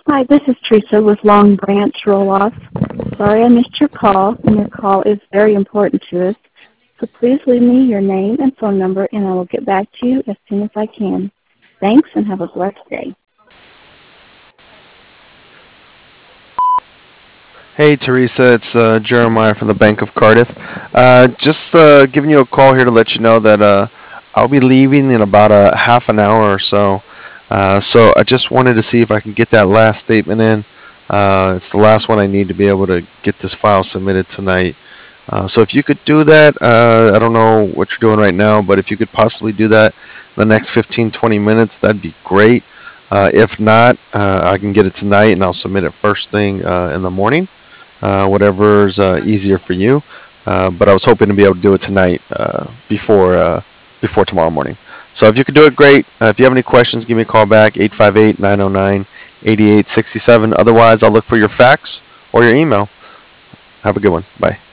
Hi, this is Teresa with Long Branch Roll-Off. Sorry I missed your call, and your call is very important to us. So please leave me your name and phone number, and I will get back to you as soon as I can. Thanks, and have a blessed day. Hey Teresa, it's Jeremiah from the Bank of Cardiff. Just giving you a call here to let you know that I'll be leaving in about a half an hour or so. So I just wanted to see if I can get that last statement in. It's the last one I need to be able to get this file submitted tonight. So if you could do that, I don't know what you're doing right now, but if you could possibly do that in the next 15-20 minutes, that'd be great. If not, I can get it tonight and I'll submit it first thing in the morning, whatever's easier for you. But I was hoping to be able to do it tonight before tomorrow morning. So if you could do it, great. If you have any questions, give me a call back, 858-909-8867. Otherwise, I'll look for your fax or your email. Have a good one. Bye.